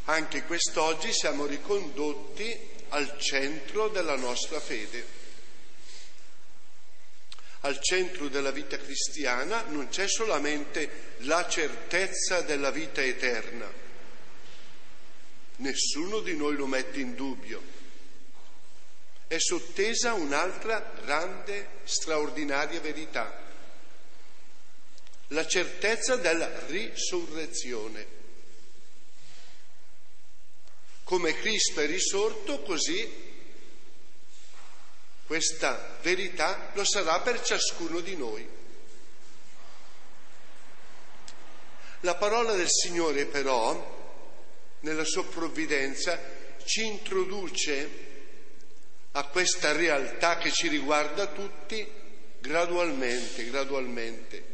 Anche quest'oggi siamo ricondotti al centro della nostra fede. Al centro della vita cristiana non c'è solamente la certezza della vita eterna. Nessuno di noi lo mette in dubbio. È sottesa un'altra grande, straordinaria verità. La certezza della risurrezione. Come Cristo è risorto, così questa verità lo sarà per ciascuno di noi. La parola del Signore però, nella sua provvidenza, ci introduce a questa realtà che ci riguarda tutti gradualmente.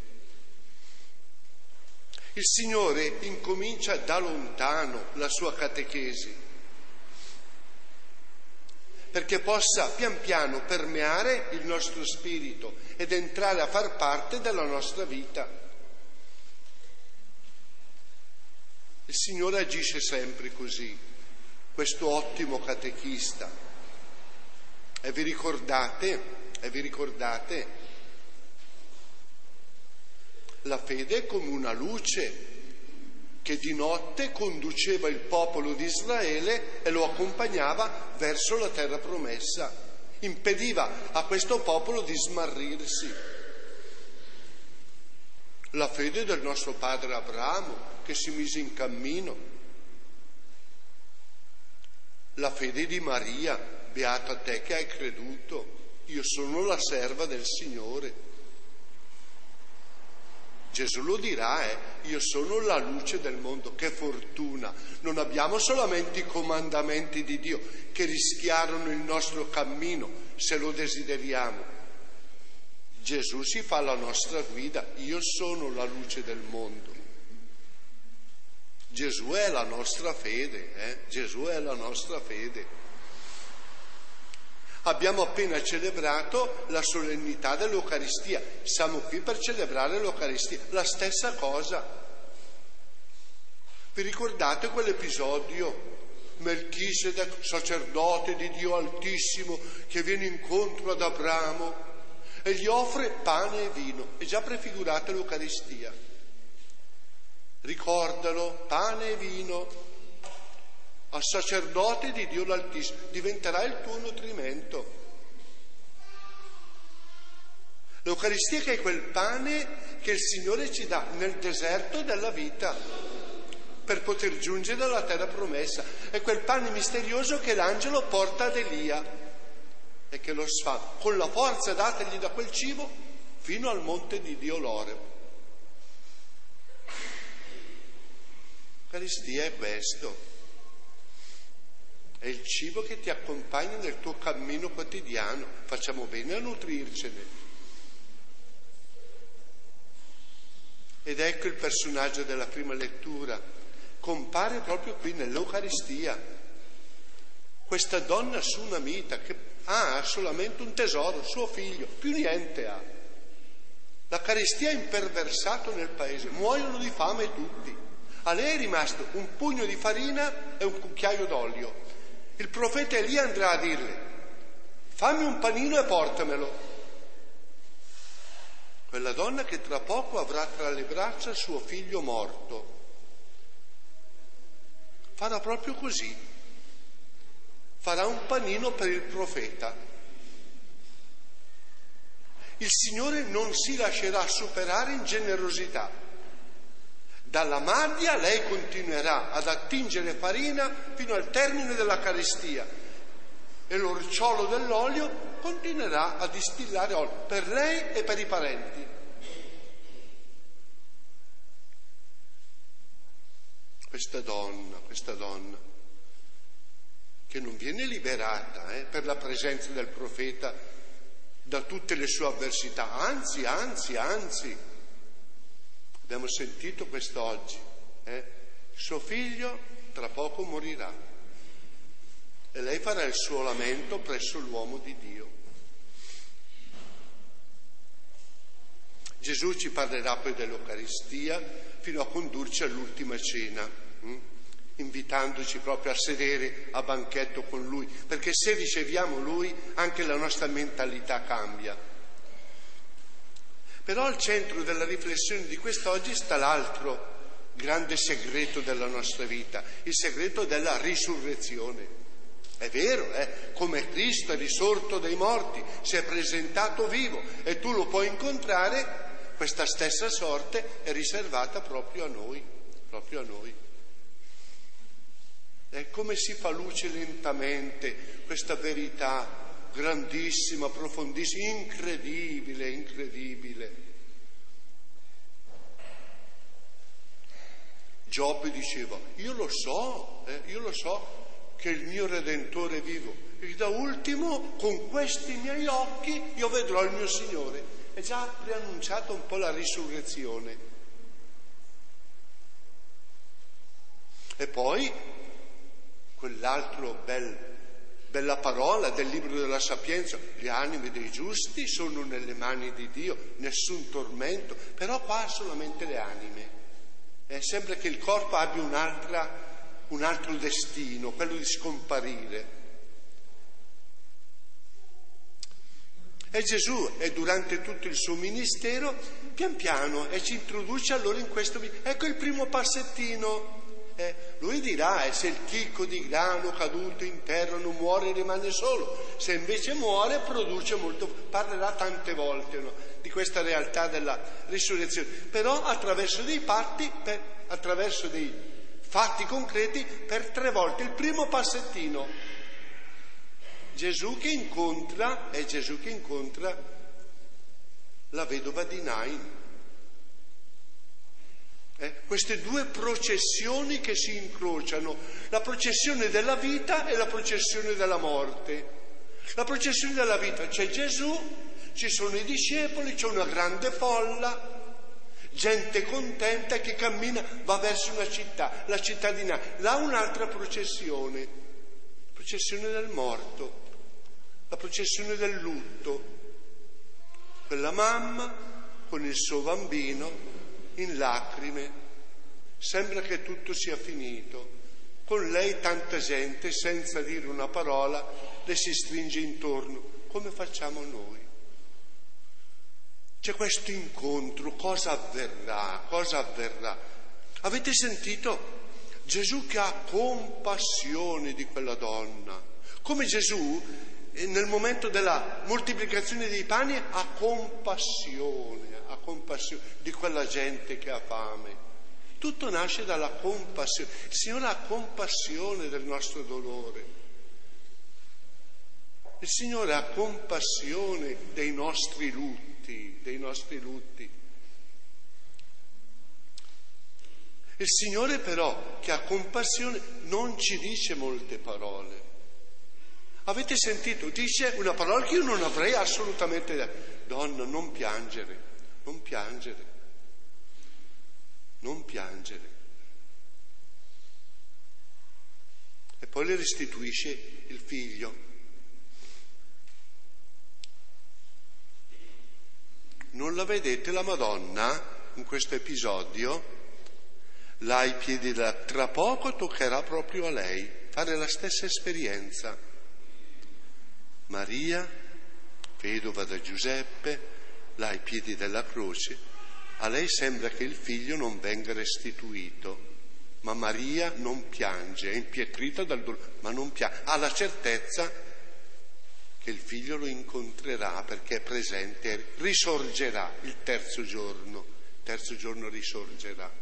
Il Signore incomincia da lontano la sua catechesi, perché possa pian piano permeare il nostro spirito ed entrare a far parte della nostra vita. Il Signore agisce sempre così, questo ottimo catechista. E vi ricordate? La fede è come una luce che di notte conduceva il popolo di Israele e lo accompagnava verso la terra promessa, impediva a questo popolo di smarrirsi. La fede del nostro padre Abramo, che si mise in cammino. La fede di Maria, beata te che hai creduto, io sono la serva del Signore. Gesù lo dirà, io sono la luce del mondo. Che fortuna! Non abbiamo solamente i comandamenti di Dio che rischiarano il nostro cammino, se lo desideriamo. Gesù si fa la nostra guida, io sono la luce del mondo. Gesù è la nostra fede, Gesù è la nostra fede. Abbiamo appena celebrato la solennità dell'Eucaristia, siamo qui per celebrare l'Eucaristia, la stessa cosa. Vi ricordate quell'episodio? Melchisedec, sacerdote di Dio Altissimo, che viene incontro ad Abramo e gli offre pane e vino. È già prefigurata l'Eucaristia. Ricordalo, pane e vino. Al sacerdote di Dio l'Altissimo, diventerà il tuo nutrimento. L'Eucaristia che è quel pane che il Signore ci dà nel deserto della vita per poter giungere alla terra promessa. È quel pane misterioso che l'angelo porta ad Elia e che lo sfà con la forza dategli da quel cibo fino al monte di Dio Loreb. L'Eucaristia è questo. È il cibo che ti accompagna nel tuo cammino quotidiano. Facciamo bene a nutrircene. Ed ecco il personaggio della prima lettura. Compare proprio qui nell'Eucaristia. Questa donna sunamita che ha solamente un tesoro, suo figlio, più niente ha. L'Eucaristia è imperversato nel paese, muoiono di fame tutti. A lei è rimasto un pugno di farina e un cucchiaio d'olio. Il profeta Elia andrà a dirle: fammi un panino e portamelo. Quella donna che tra poco avrà tra le braccia suo figlio morto farà proprio così, farà un panino per il profeta. Il Signore non si lascerà superare in generosità. Dalla maglia lei continuerà ad attingere farina fino al termine dell'Eucaristia e l'orciolo dell'olio continuerà a distillare olio per lei e per i parenti. Questa donna che non viene liberata per la presenza del profeta da tutte le sue avversità, anzi. Abbiamo sentito quest'oggi, suo figlio tra poco morirà e lei farà il suo lamento presso l'uomo di Dio. Gesù ci parlerà poi dell'Eucaristia fino a condurci all'ultima cena. invitandoci proprio a sedere a banchetto con Lui, perché se riceviamo Lui anche la nostra mentalità cambia. Però al centro della riflessione di quest'oggi sta l'altro grande segreto della nostra vita, il segreto della risurrezione. È vero, come Cristo è risorto dai morti, si è presentato vivo e tu lo puoi incontrare, questa stessa sorte è riservata proprio a noi, proprio a noi. E come si fa luce lentamente questa verità grandissima, profondissima, incredibile, incredibile. Giobbe diceva, io lo so che il mio Redentore è vivo e da ultimo con questi miei occhi io vedrò il mio Signore. È già preannunciato un po' la risurrezione. E poi quell'altro bella parola del libro della Sapienza, le anime dei giusti sono nelle mani di Dio, nessun tormento, però qua solamente le anime. Sembra che il corpo abbia un altro destino, quello di scomparire. E Gesù, durante tutto il suo ministero, pian piano, ci introduce allora in questo. Ecco il primo passettino. Lui dirà, se il chicco di grano caduto in terra non muore rimane solo, se invece muore produce molto, parlerà tante volte, no, di questa realtà della risurrezione, però attraverso dei fatti concreti per 3 volte. Il primo passettino, Gesù che incontra la vedova di Nain. Queste 2 processioni che si incrociano, la processione della vita e la processione della morte. La processione della vita, c'è Gesù, ci sono i discepoli, c'è una grande folla, gente contenta che cammina, va verso una città, la città di Nain. Là un'altra processione del morto, la processione del lutto. Quella mamma con il suo bambino in lacrime, sembra che tutto sia finito, con lei tanta gente senza dire una parola le si stringe intorno, come facciamo noi. C'è questo incontro, cosa avverrà? Avete sentito? Gesù che ha compassione di quella donna, come Gesù nel momento della moltiplicazione dei pani ha compassione di quella gente che ha fame. Tutto nasce dalla compassione. Il Signore ha compassione del nostro dolore. Il Signore ha compassione dei nostri lutti. Il Signore però, che ha compassione, non ci dice molte parole. Avete sentito? Dice una parola che io non avrei assolutamente detto. Donna, non piangere. E poi le restituisce il figlio. Non la vedete la Madonna in questo episodio? Là ai piedi tra poco toccherà proprio a lei fare la stessa esperienza. Maria, vedova da Giuseppe, là ai piedi della croce, a lei sembra che il figlio non venga restituito, ma Maria non piange, è impietrita dal dolore, ma non piange, ha la certezza che il figlio lo incontrerà perché è presente, risorgerà il terzo giorno risorgerà.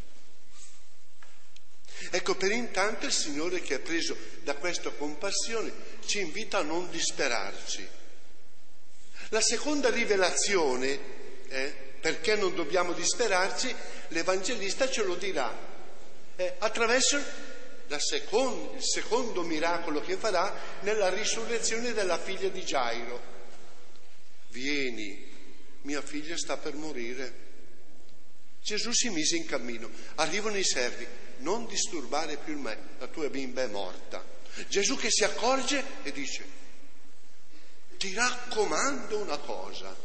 Ecco, per intanto il Signore, che è preso da questa compassione, ci invita a non disperarci. La seconda rivelazione, perché non dobbiamo disperarci, l'Evangelista ce lo dirà attraverso il secondo miracolo che farà nella risurrezione della figlia di Gairo. Vieni, mia figlia sta per morire. Gesù si mise in cammino, arrivano i servi, non disturbare più me, la tua bimba è morta. Gesù che si accorge e dice, ti raccomando una cosa,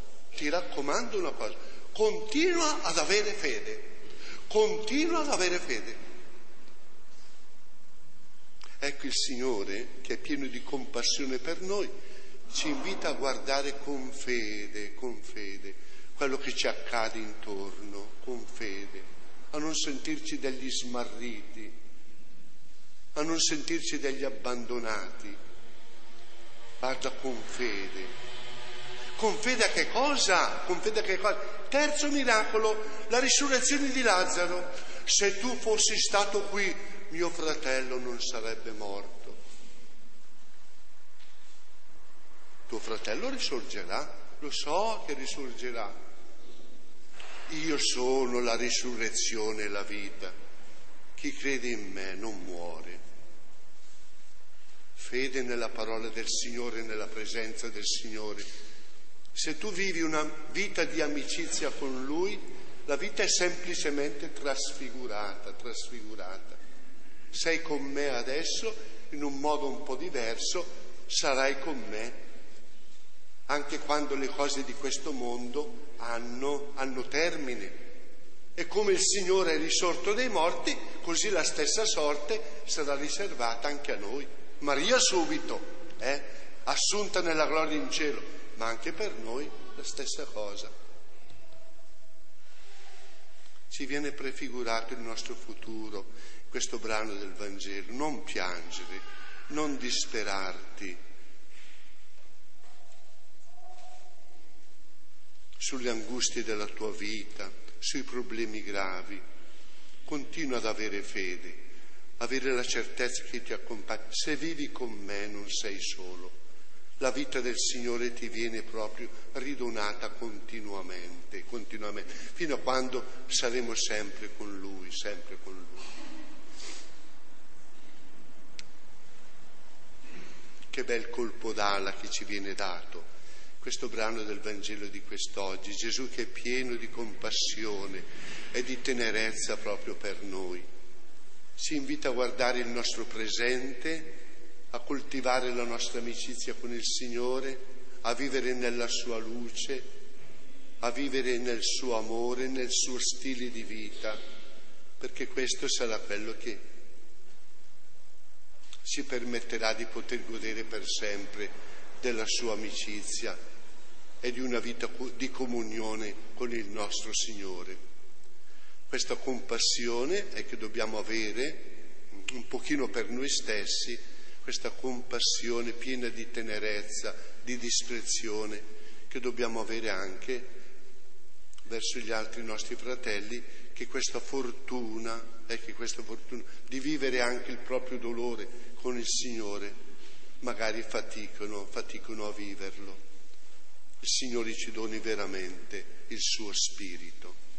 continua ad avere fede. Ecco, il Signore, che è pieno di compassione per noi, ci invita a guardare con fede, quello che ci accade intorno, con fede, a non sentirci degli smarriti, a non sentirci degli abbandonati. Guarda con fede. Con fede a che cosa? Con fede a che cosa? Terzo miracolo, la risurrezione di Lazzaro. Se tu fossi stato qui, mio fratello non sarebbe morto. Tuo fratello risorgerà, lo so che risorgerà. Io sono la risurrezione e la vita. Chi crede in me non muore. Fede nella parola del Signore, nella presenza del Signore. Se tu vivi una vita di amicizia con Lui, la vita è semplicemente trasfigurata. Sei con me adesso, in un modo un po' diverso, sarai con me, anche quando le cose di questo mondo hanno termine. E come il Signore è risorto dai morti, così la stessa sorte sarà riservata anche a noi. Maria subito, assunta nella gloria in cielo, ma anche per noi la stessa cosa. Ci viene prefigurato il nostro futuro, questo brano del Vangelo. Non piangere, non disperarti sulle angustie della tua vita, sui problemi gravi. Continua ad avere fede, avere la certezza che ti accompagna. Se vivi con me non sei solo. La vita del Signore ti viene proprio ridonata continuamente, fino a quando saremo sempre con Lui. Che bel colpo d'ala che ci viene dato, questo brano del Vangelo di quest'oggi. Gesù che è pieno di compassione e di tenerezza proprio per noi. Ci invita a guardare il nostro presente, a coltivare la nostra amicizia con il Signore, a vivere nella sua luce, a vivere nel suo amore, nel suo stile di vita, perché questo sarà quello che ci permetterà di poter godere per sempre della sua amicizia e di una vita di comunione con il nostro Signore. Questa compassione è che dobbiamo avere un pochino per noi stessi, questa compassione piena di tenerezza, di discrezione che dobbiamo avere anche verso gli altri nostri fratelli, che questa fortuna di vivere anche il proprio dolore con il Signore magari faticano a viverlo. Il Signore ci doni veramente il suo Spirito.